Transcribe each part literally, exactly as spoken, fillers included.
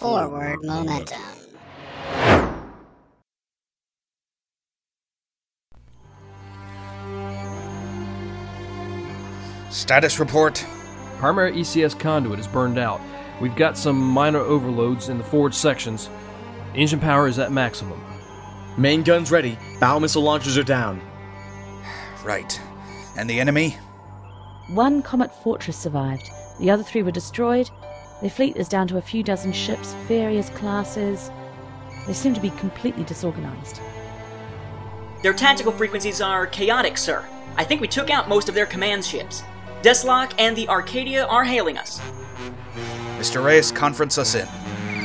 Forward momentum. Status report. Primary E C S conduit is burned out. We've got some minor overloads in the forward sections. Engine power is at maximum. Main guns ready. Bow missile launchers are down. Right. And the enemy? One Comet Fortress survived. The other three were destroyed. Their fleet is down to a few dozen ships, various classes. They seem to be completely disorganized. Their tactical frequencies are chaotic, sir. I think we took out most of their command ships. Deslok and the Arcadia are hailing us. Mister Reyes, conference us in.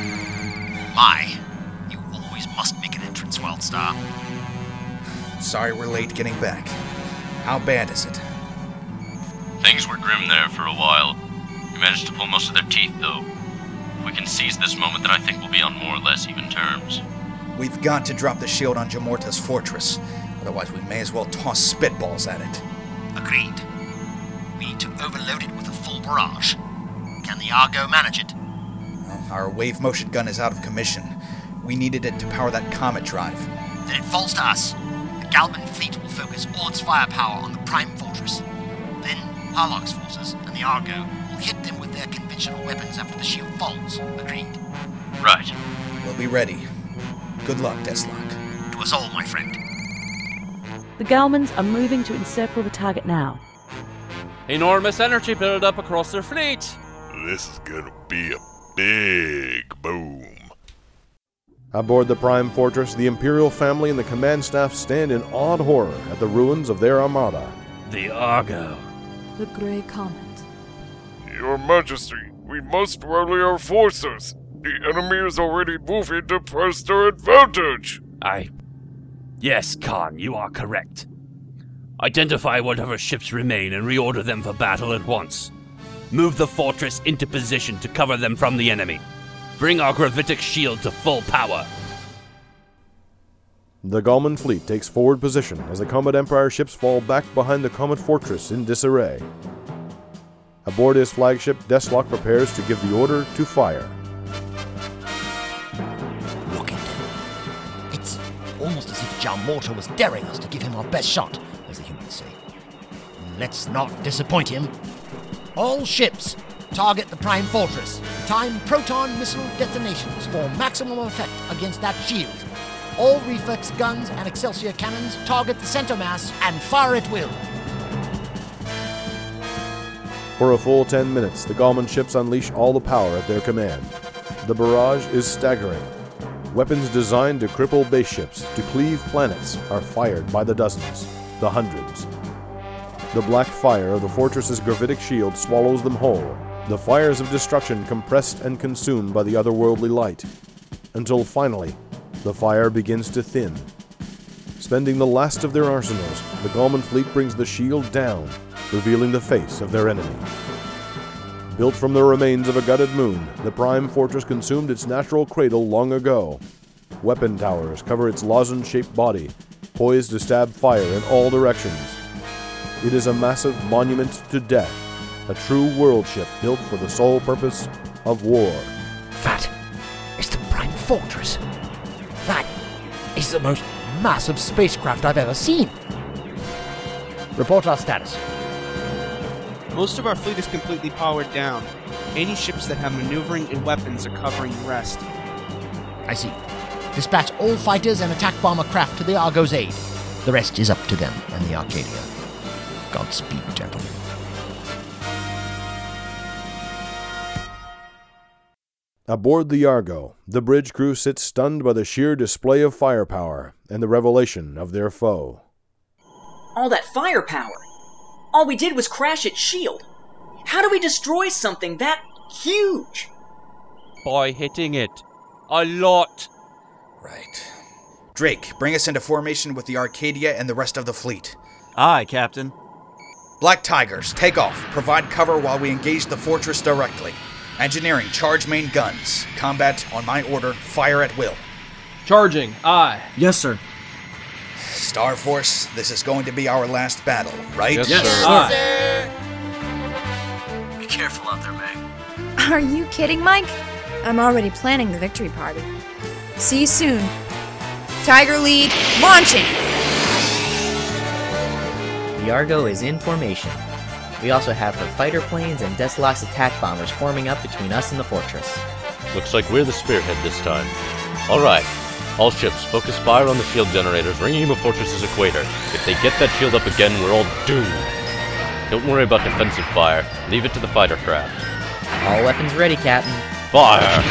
My, you always must make an entrance, Wildstar. Sorry we're late getting back. How bad is it? Things were grim there for a while. We managed to pull most of their teeth, though. If we can seize this moment, then I think we'll be on more or less even terms. We've got to drop the shield on Jamorta's fortress. Otherwise, we may as well toss spitballs at it. Agreed. We need to overload it with a full barrage. Can the Argo manage it? Well, our wave motion gun is out of commission. We needed it to power that comet drive. Then it falls to us. The Galban fleet will focus all its firepower on the Prime Fortress. Then Harlock's forces and the Argo will hit them with their conventional weapons after the shield falls. Agreed. Right. We'll be ready. Good luck, Deslok. To us all, my friend. The Galmans are moving to encircle the target now. Enormous energy build-up across their fleet. This is gonna be a big boom. Aboard the Prime Fortress, the Imperial family and the command staff stand in awed horror at the ruins of their armada. The Argo. The Grey Comet. Your Majesty, we must rally our forces. The enemy is already moving to press their advantage. I... Yes, Khan, you are correct. Identify whatever ships remain and reorder them for battle at once. Move the fortress into position to cover them from the enemy. Bring our gravitic shield to full power. The Galman fleet takes forward position as the Comet Empire ships fall back behind the Comet Fortress in disarray. Aboard his flagship, Deslok prepares to give the order to fire. Look at them. It's almost as if Jamorta was daring us to give him our best shot, as the humans say. Let's not disappoint him. All ships, target the Prime Fortress. Time proton missile detonations for maximum effect against that shield. All reflex guns and Excelsior cannons target the center mass and fire at will. For a full ten minutes, the Galman ships unleash all the power at their command. The barrage is staggering. Weapons designed to cripple base ships, to cleave planets, are fired by the dozens, the hundreds. The black fire of the fortress's gravitic shield swallows them whole, the fires of destruction compressed and consumed by the otherworldly light, until finally, the fire begins to thin. Spending the last of their arsenals, the Galman fleet brings the shield down, revealing the face of their enemy. Built from the remains of a gutted moon, the Prime Fortress consumed its natural cradle long ago. Weapon towers cover its lozenge-shaped body, poised to stab fire in all directions. It is a massive monument to death, a true world ship built for the sole purpose of war. That is the Prime Fortress. That is the most massive spacecraft I've ever seen. Report our status. Most of our fleet is completely powered down. Any ships that have maneuvering and weapons are covering the rest. I see. Dispatch all fighters and attack bomber craft to the Argo's aid. The rest is up to them and the Arcadia. Godspeed, gentlemen. Aboard the Argo, the bridge crew sits stunned by the sheer display of firepower and the revelation of their foe. All that firepower! All we did was crash its shield! How do we destroy something that huge? By hitting it. A lot. Right. Drake, bring us into formation with the Arcadia and the rest of the fleet. Aye, Captain. Black Tigers, take off. Provide cover while we engage the fortress directly. Engineering, charge main guns. Combat, on my order, fire at will. Charging, aye. Yes, sir. Star Force, this is going to be our last battle, right? Yes, Yes, sir. sir. Aye. Be careful out there, Meg. Are you kidding, Mike? I'm already planning the victory party. See you soon. Tiger Lead, launching! The Argo is in formation. We also have her fighter planes and Deslok's attack bombers forming up between us and the fortress. Looks like we're the spearhead this time. Alright, all ships, focus fire on the shield generators ringing the fortress's equator. If they get that shield up again, we're all doomed. Don't worry about defensive fire. Leave it to the fighter craft. All weapons ready, Captain. Fire!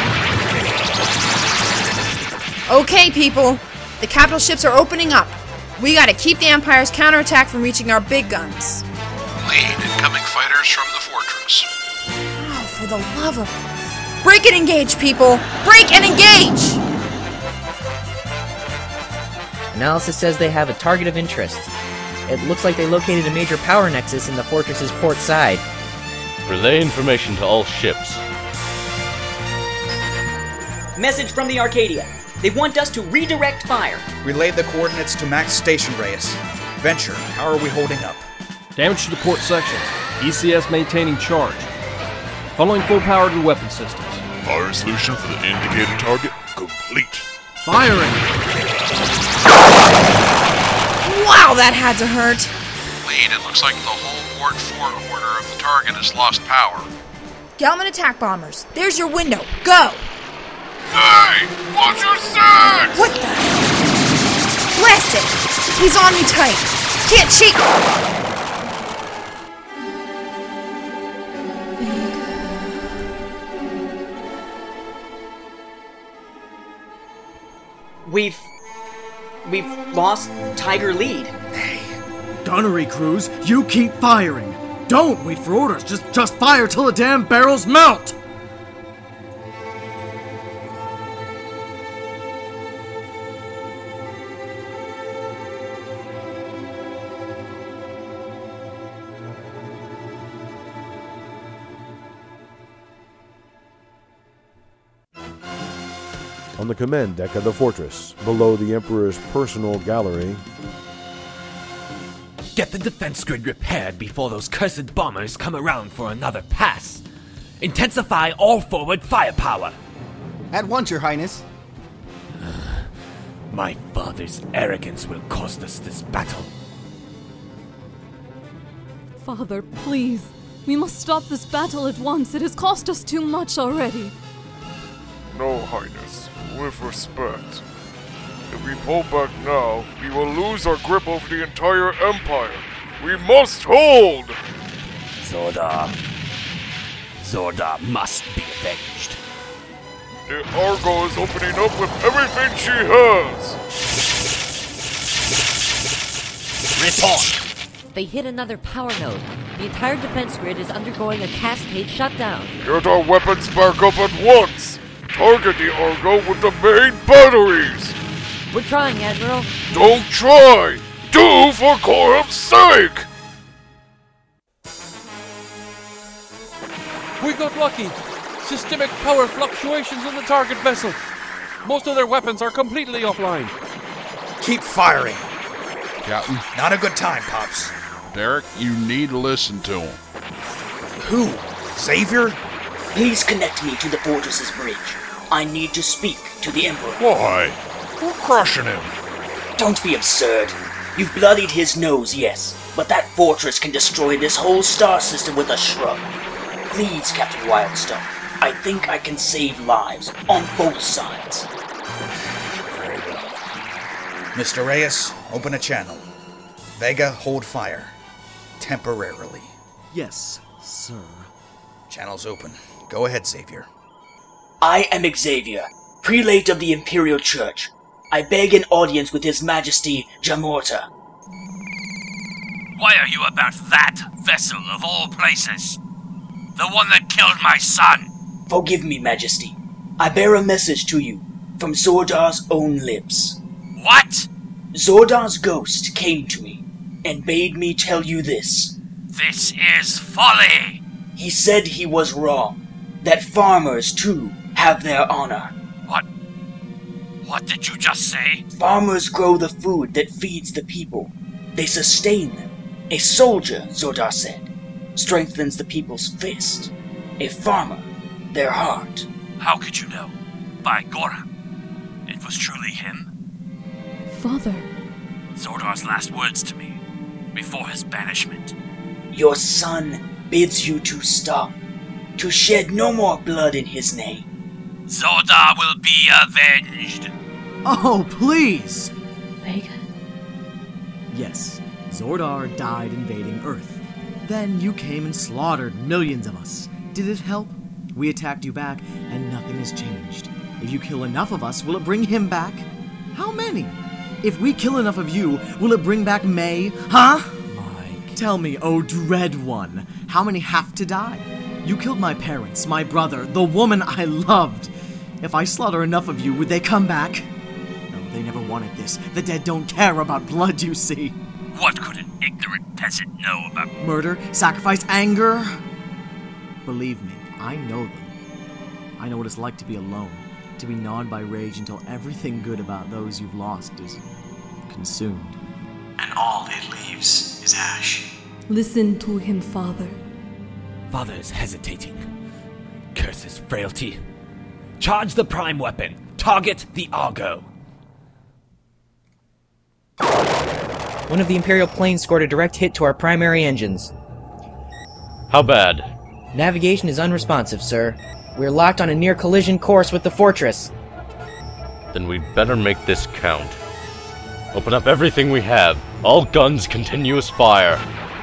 Okay, people. The capital ships are opening up. We gotta keep the Empire's counterattack from reaching our big guns. Lead incoming fighters from the fortress. Oh, for the love of... Break and engage, people! Break and engage! Analysis says they have a target of interest. It looks like they located a major power nexus in the fortress's port side. Relay information to all ships. Message from the Arcadia. They want us to redirect fire. Relay the coordinates to Max Station, Reyes. Venture, how are we holding up? Damage to the port sections. E C S maintaining charge. Funneling full power to the weapon systems. Fire solution for the indicated target complete. Firing! Wow, that had to hurt. Lead, it looks like the whole Ward four order of the target has lost power. Gelman attack bombers. There's your window. Go! Hey! Watch your six! What the? Blast it! He's on me tight. Can't shake... We've... We've lost Tiger Lead. Gunnery crews, you keep firing. Don't wait for orders. Just, just fire till the damn barrels melt. On the command deck of the fortress, below the Emperor's personal gallery... Get the defense grid repaired before those cursed bombers come around for another pass. Intensify all forward firepower. At once, Your Highness. My father's arrogance will cost us this battle. Father, please. We must stop this battle at once. It has cost us too much already. No, Highness. With respect. If we pull back now, we will lose our grip over the entire Empire. We must hold! Zordar. Zordar must be avenged. The Argo is opening up with everything she has! Report! They hit another power node. The entire defense grid is undergoing a cascade shutdown. Get our weapons back up at once! Target the Argo with the main batteries! We're trying, Admiral. Don't try! Do for Korum's sake! We got lucky! Systemic power fluctuations in the target vessel. Most of their weapons are completely offline. Keep firing. Captain? Not a good time, Pops. Derek, you need to listen to him. Who? Xavier? Please connect me to the fortress's bridge. I need to speak to the Emperor. Why? We're crushing him. Don't be absurd. You've bloodied his nose, yes, but that fortress can destroy this whole star system with a shrug. Please, Captain Wildstone, I think I can save lives on both sides. Very well. Mister Reyes, open a channel. Vega, hold fire. Temporarily. Yes, sir. Channel's open. Go ahead, Xavier. I am Xavier, prelate of the Imperial Church. I beg an audience with His Majesty Jamorta. Why are you about that vessel of all places? The one that killed my son! Forgive me, Majesty. I bear a message to you from Zordar's own lips. What? Zordar's ghost came to me and bade me tell you this. This is folly! He said he was wrong, that farmers, too, have their honor. What? What did you just say? Farmers grow the food that feeds the people. They sustain them. A soldier, Zordar said, strengthens the people's fist. A farmer, their heart. How could you know? By Gora, it was truly him? Father. Zordar's last words to me, before his banishment. Your son bids you to stop, to shed no more blood in his name. Zordar will be avenged! Oh, please! Vega? Yes, Zordar died invading Earth. Then you came and slaughtered millions of us. Did it help? We attacked you back, and nothing has changed. If you kill enough of us, will it bring him back? How many? If we kill enough of you, will it bring back May? Huh? Mike. Tell me, oh dread one, how many have to die? You killed my parents, my brother, the woman I loved. If I slaughter enough of you, would they come back? No, they never wanted this. The dead don't care about blood, you see. What could an ignorant peasant know about murder, sacrifice, anger? Believe me, I know them. I know what it's like to be alone, to be gnawed by rage until everything good about those you've lost is consumed. And all it leaves is ash. Listen to him, Father. Father is hesitating. Curse his frailty. Charge the prime weapon. Target the Argo. One of the Imperial planes scored a direct hit to our primary engines. How bad? Navigation is unresponsive, sir. We're locked on a near collision course with the fortress. Then we'd better make this count. Open up everything we have. All guns, continuous fire.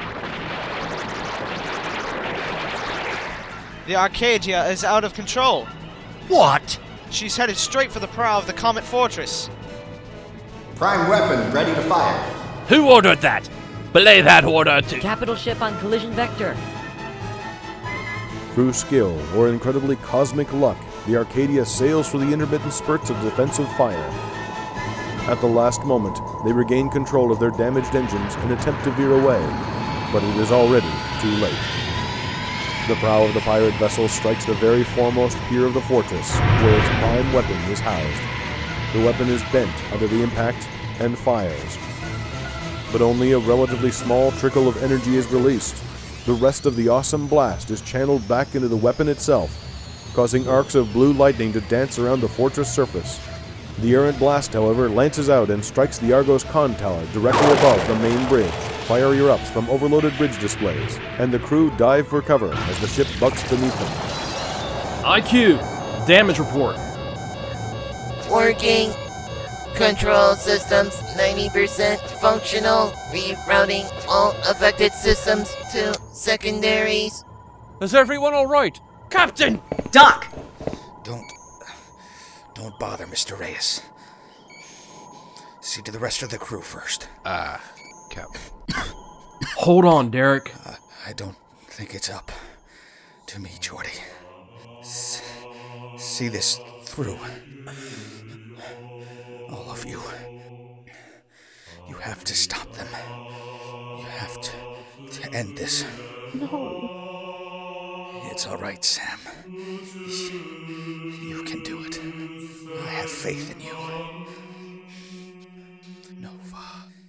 The Arcadia is out of control. What? She's headed straight for the prow of the Comet Fortress. Prime weapon ready to fire. Who ordered that? Belay that order to... Capital ship on collision vector. Through skill or incredibly cosmic luck, the Arcadia sails through the intermittent spurts of defensive fire. At the last moment, they regain control of their damaged engines and attempt to veer away, but it is already too late. The prow of the pirate vessel strikes the very foremost pier of the fortress, where its prime weapon is housed. The weapon is bent under the impact and fires. But only a relatively small trickle of energy is released. The rest of the awesome blast is channeled back into the weapon itself, causing arcs of blue lightning to dance around the fortress surface. The errant blast, however, lances out and strikes the Argo's con tower directly above the main bridge. Fire erupts from overloaded bridge displays, and the crew dive for cover as the ship bucks beneath them. I Q, damage report. Working. Control systems ninety percent functional. Rerouting all affected systems to secondaries. Is everyone alright? Captain! Doc! Don't... Don't bother, Mister Reyes. See to the rest of the crew first. Ah, uh, Captain. Hold on, Derek. Uh, I don't think it's up to me, Geordi. S- see this through. All of you. You have to stop them. You have to, to end this. No. It's all right, Sam. You can do it. I have faith in you. Nova.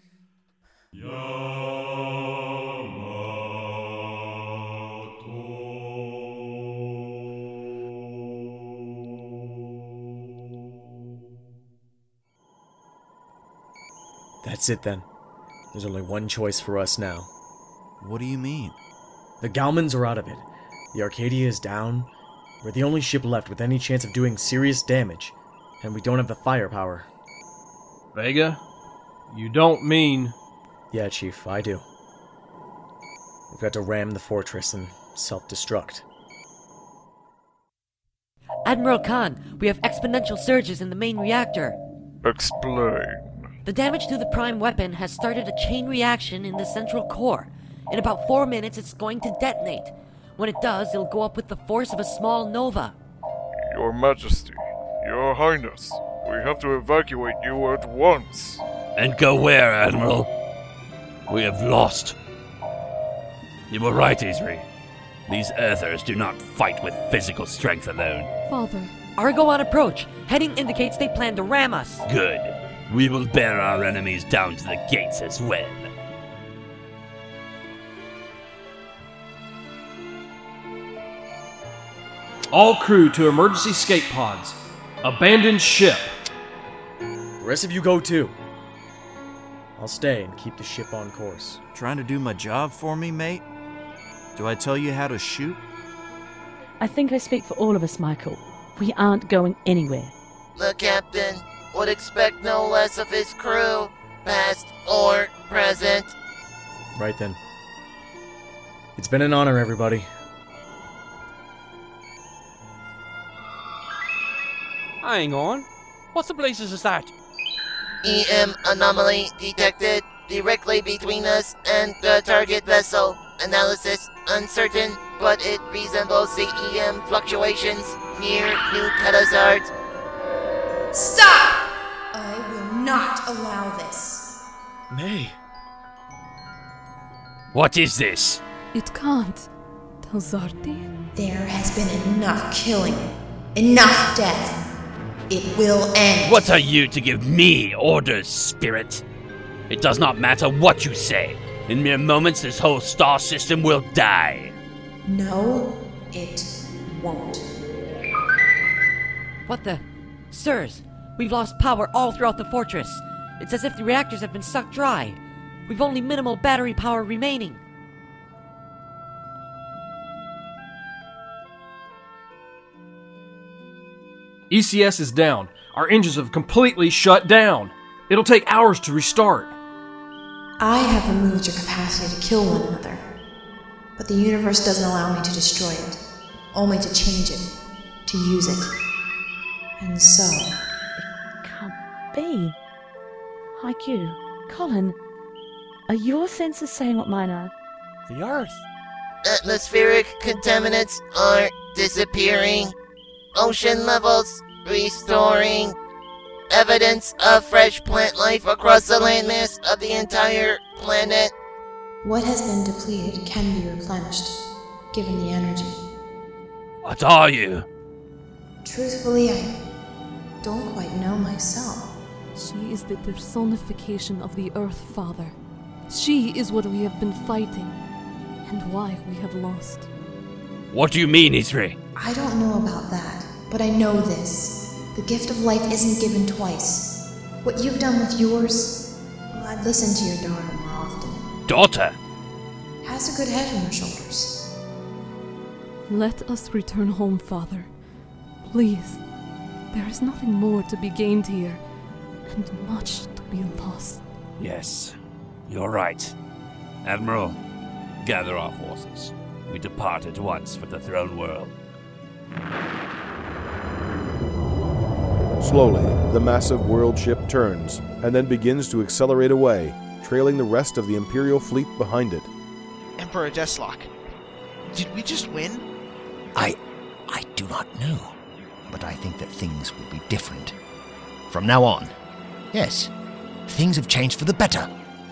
That's it then. There's only one choice for us now. What do you mean? The Galmans are out of it. The Arcadia is down. We're the only ship left with any chance of doing serious damage. And we don't have the firepower. Vega? You don't mean... Yeah, Chief, I do. We've got to ram the fortress and self-destruct. Admiral Khan, we have exponential surges in the main reactor. Explain. The damage to the prime weapon has started a chain reaction in the central core. In about four minutes, it's going to detonate. When it does, it'll go up with the force of a small nova. Your Majesty, Your Highness, we have to evacuate you at once. And go where, Admiral? We have lost. You were right, Isri. These Earthers do not fight with physical strength alone. Father. Argo on approach. Heading indicates they plan to ram us. Good. We will bear our enemies down to the gates as well. All crew to emergency escape pods. Abandoned ship. The rest of you go too. I'll stay and keep the ship on course. Trying to do my job for me, mate? Do I tell you how to shoot? I think I speak for all of us, Michael. We aren't going anywhere. The captain would expect no less of his crew, past or present. Right then. It's been an honor, everybody. Hang on. What the blazes is that? E M anomaly detected directly between us and the target vessel. Analysis uncertain, but it resembles the E M fluctuations near New Katazard. Stop! I will not allow this. May. What is this? It can't. Talzarti? There has been enough killing. Enough death. It will end. What are you to give me orders, spirit? It does not matter what you say. In mere moments, this whole star system will die. No, it won't. What the? Sirs, we've lost power all throughout the fortress. It's as if the reactors have been sucked dry. We've only minimal battery power remaining. E C S is down. Our engines have completely shut down. It'll take hours to restart. I have removed your capacity to kill one another. But the universe doesn't allow me to destroy it. Only to change it. To use it. And so... It can't be. Haikyuu, Colin, are your senses saying what mine are? The Earth. Atmospheric contaminants are disappearing. Ocean levels restoring. Evidence of fresh plant life across the landmass of the entire planet. What has been depleted can be replenished, given the energy. What are you? Truthfully, I don't quite know myself. She is the personification of the Earth Father. She is what we have been fighting, and why we have lost. What do you mean, Isri? I don't know about that, but I know this. The gift of life isn't given twice. What you've done with yours, well, I'd listen to your daughter more often. Daughter? Has a good head on her shoulders. Let us return home, Father. Please. There is nothing more to be gained here, and much to be lost. Yes, you're right. Admiral, gather our forces. We depart at once for the throne world. Slowly, the massive world ship turns, and then begins to accelerate away, trailing the rest of the Imperial fleet behind it. Emperor Deathlock, did we just win? I... I do not know. But I think that things will be different. From now on, yes, things have changed for the better.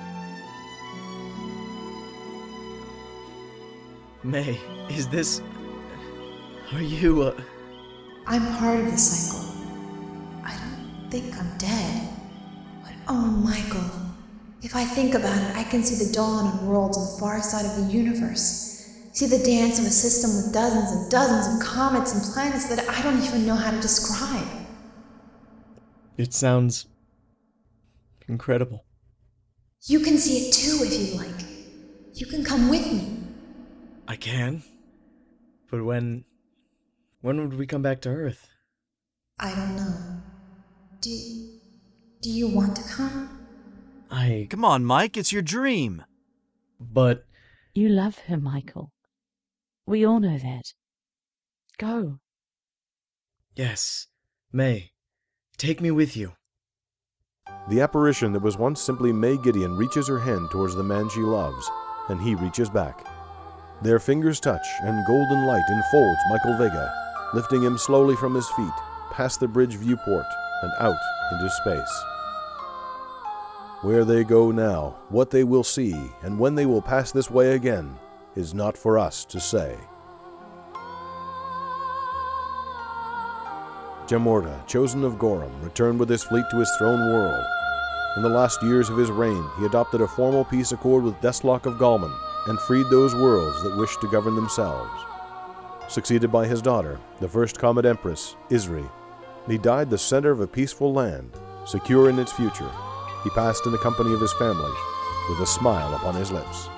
May, is this... Are you, uh... I'm part of the cycle. I don't think I'm dead. But oh, Michael, if I think about it, I can see the dawn of worlds on the far side of the universe. See the dance of a system with dozens and dozens of comets and planets that I don't even know how to describe. It sounds... incredible. You can see it too if you like. You can come with me. I can? But when... when would we come back to Earth? I don't know. Do... do you want to come? I... Come on, Mike, it's your dream. But... You love her, Michael. We all know that. Go. Yes. May, take me with you. The apparition that was once simply May Gideon reaches her hand towards the man she loves, and he reaches back. Their fingers touch, and golden light enfolds Michael Vega, lifting him slowly from his feet, past the bridge viewport, and out into space. Where they go now, what they will see, and when they will pass this way again, is not for us to say. Jamorda, chosen of Gorum, returned with his fleet to his throne world. In the last years of his reign, he adopted a formal peace accord with Deathlock of Galman, and freed those worlds that wished to govern themselves. succeeded by his daughter, the first Comet Empress, Isri. He died the center of a peaceful land, secure in its future. He passed in the company of his family, with a smile upon his lips.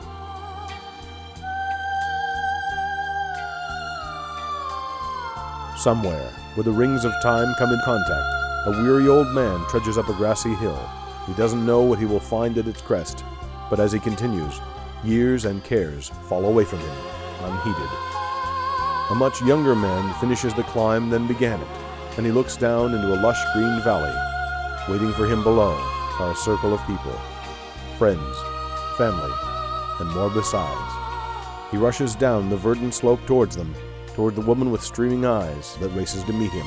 Somewhere, where the rings of time come in contact, a weary old man trudges up a grassy hill. He doesn't know what he will find at its crest, but as he continues, years and cares fall away from him, unheeded. A much younger man finishes the climb than began it, and he looks down into a lush green valley. Waiting for him below are a circle of people, friends, family, and more besides. He rushes down the verdant slope towards them, toward the woman with streaming eyes that races to meet him.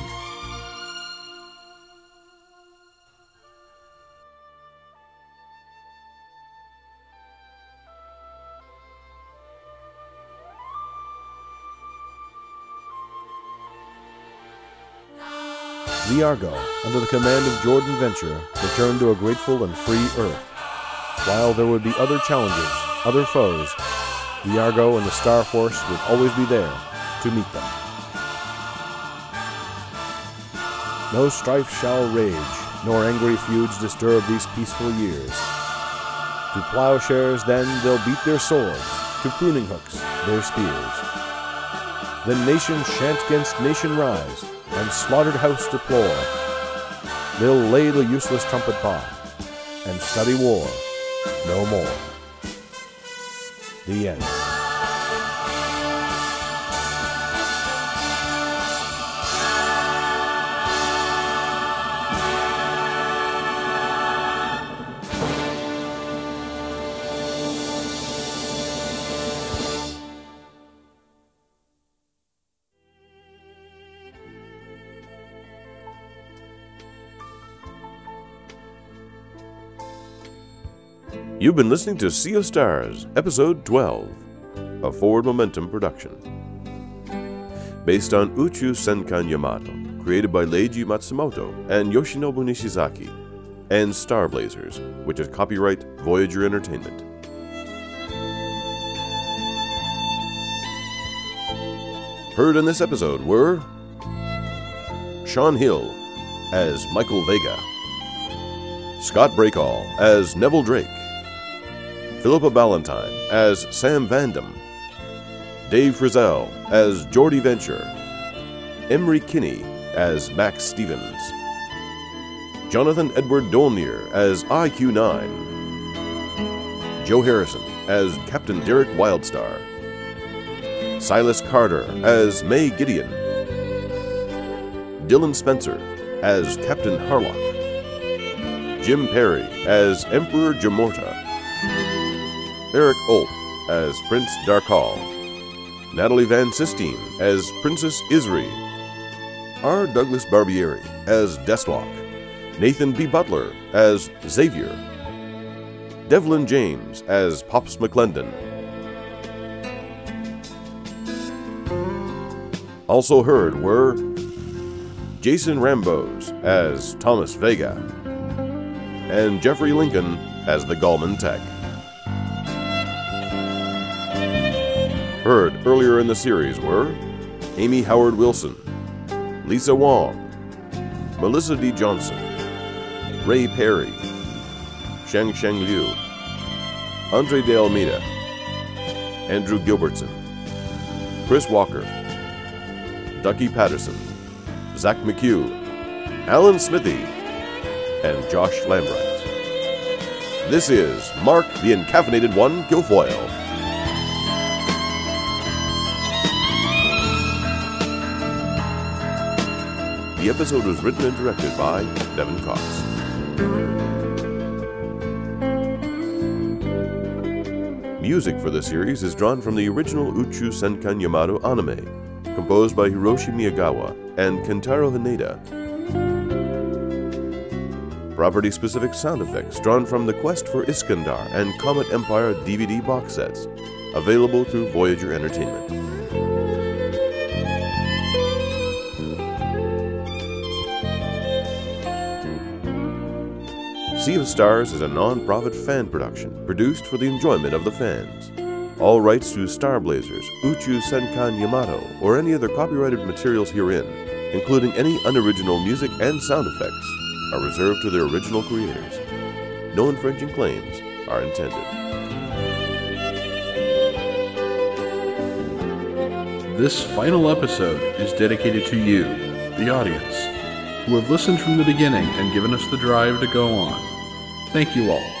The Argo, under the command of Jordan Venture, returned to a grateful and free Earth. While there would be other challenges, other foes, the Argo and the Star Force would always be there to meet them. No strife shall rage, nor angry feuds disturb these peaceful years. To plowshares then they'll beat their swords, to pruning hooks their spears. Then nation shan't against nation rise, and slaughtered house deplore. They'll lay the useless trumpet by, and study war no more. The end. You've been listening to Sea of Stars, Episode twelve, a Forward Momentum production. Based on Uchu Senkan Yamato, created by Leiji Matsumoto and Yoshinobu Nishizaki, and Star Blazers, which is copyright Voyager Entertainment. Heard in this episode were Sean Hill as Michael Vega, Scott Breakall as Neville Drake, Philippa Ballantyne as Sam Vandam, Dave Frizzell as Jordy Venture, Emery Kinney as Max Stevens, Jonathan Edward Dolnier as I Q nine, Joe Harrison as Captain Derek Wildstar, Silas Carter as May Gideon, Dylan Spencer as Captain Harlock, Jim Perry as Emperor Jamorta, Eric Olt as Prince Darkal, Natalie Van Sistine as Princess Isri, R. Douglas Barbieri as Deathlock, Nathan B. Butler as Xavier, Devlin James as Pops McClendon. Also heard were Jason Rambos as Thomas Vega, and Jeffrey Lincoln as the Gallman Tech. Heard earlier in the series were Amy Howard Wilson, Lisa Wong, Melissa D. Johnson, Ray Perry, Sheng Sheng Liu, Andre De Almeida, Andrew Gilbertson, Chris Walker, Ducky Patterson, Zach McHugh, Alan Smithy, and Josh Lambright. This is Mark the Encaffeinated One Guilfoyle. The episode was written and directed by Devin Cox. Music for the series is drawn from the original Uchu Senkan Yamato anime, composed by Hiroshi Miyagawa and Kentaro Haneda. Property-specific sound effects drawn from the Quest for Iskandar and Comet Empire D V D box sets, available through Voyager Entertainment. Sea of Stars is a non-profit fan production produced for the enjoyment of the fans. All rights to Star Blazers, Uchu Senkan Yamato, or any other copyrighted materials herein, including any unoriginal music and sound effects, are reserved to their original creators. No infringing claims are intended. This final episode is dedicated to you, the audience, who have listened from the beginning and given us the drive to go on. Thank you all.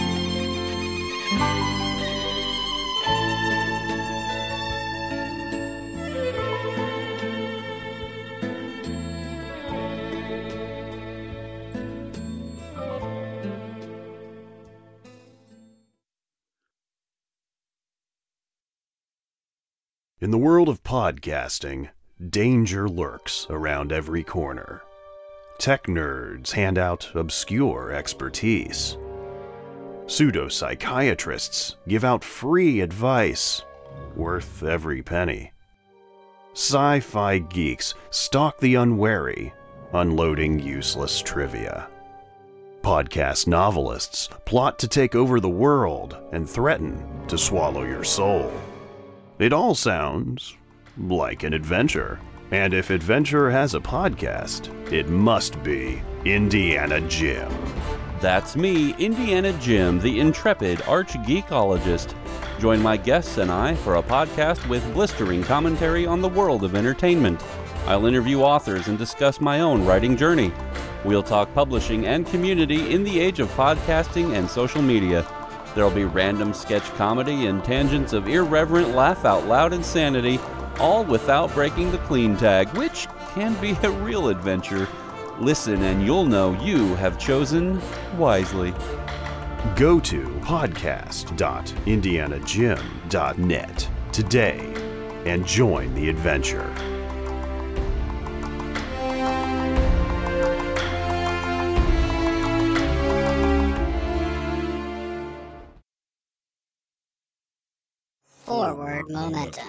In the world of podcasting, danger lurks around every corner. Tech nerds hand out obscure expertise. Pseudo-psychiatrists give out free advice, worth every penny. Sci-fi geeks stalk the unwary, unloading useless trivia. Podcast novelists plot to take over the world and threaten to swallow your soul. It all sounds like an adventure. And if adventure has a podcast, it must be Indiana Jim. That's me, Indiana Jim, the intrepid arch-geekologist. Join my guests and I for a podcast with blistering commentary on the world of entertainment. I'll interview authors and discuss my own writing journey. We'll talk publishing and community in the age of podcasting and social media. There'll be random sketch comedy and tangents of irreverent laugh-out-loud insanity, all without breaking the clean tag, which can be a real adventure. Listen and you'll know you have chosen wisely. Go to podcast dot indiana jim dot net today and join the adventure. Forward momentum.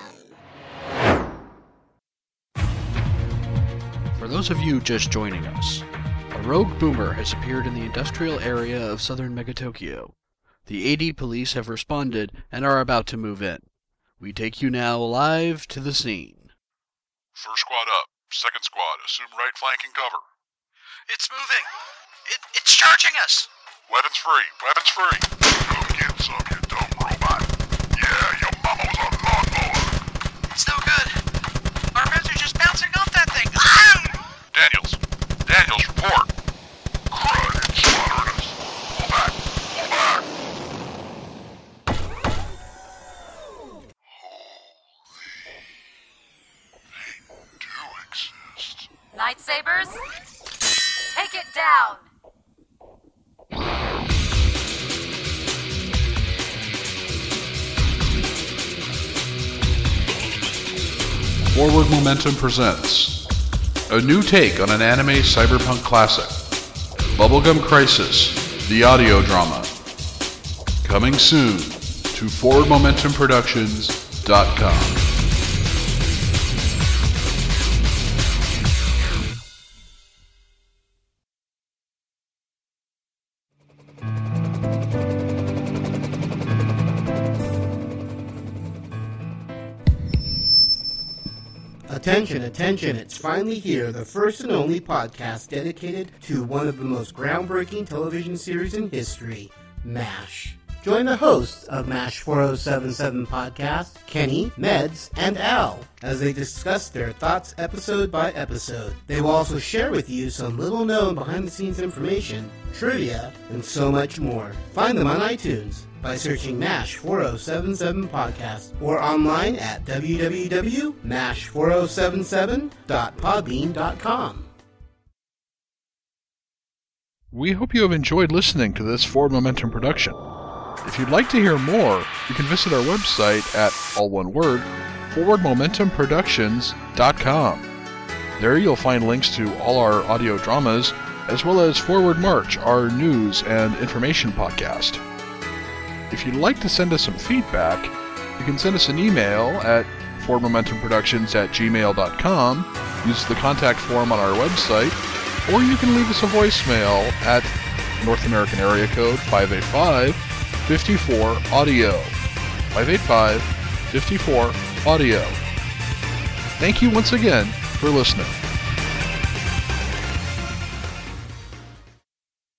For those of you just joining us, a rogue boomer has appeared in the industrial area of southern Megatokyo. The A D police have responded and are about to move in. We take you now live to the scene. First squad up. Second squad, assume right flank and cover. It's moving! It, it's charging us! Weapons free. Weapons free. Go get some, you dumb robot. Yeah, your mama's a lawnmower. It's no good. Our meds are just bouncing off that thing. Ah! Daniels. Daniels, report. Crud, it's slaughtering us. Pull back. Pull back. Holy. They do exist. Lightsabers? Take it down! Forward Momentum presents a new take on an anime cyberpunk classic, Bubblegum Crisis, the audio drama. Coming soon to forward momentum productions dot com. Attention, attention, it's finally here, the first and only podcast dedicated to one of the most groundbreaking television series in history, MASH. Join the hosts of MASH four oh seven seven podcast, Kenny, Meds, and Al, as they discuss their thoughts episode by episode. They will also share with you some little-known behind-the-scenes information, trivia, and so much more. Find them on iTunes by searching MASH four oh seven seven podcast or online at w w w dot mash four oh seven seven dot podbean dot com. We hope you have enjoyed listening to this Forward Momentum production. If you'd like to hear more, you can visit our website at, all one word, forward momentum productions dot com. There you'll find links to all our audio dramas, as well as Forward March, our news and information podcast. If you'd like to send us some feedback, you can send us an email at forward momentum productions at gmail dot com, use the contact form on our website, or you can leave us a voicemail at North American area code five eight five, five four, audio. five eight five, five four, audio. Thank you once again for listening.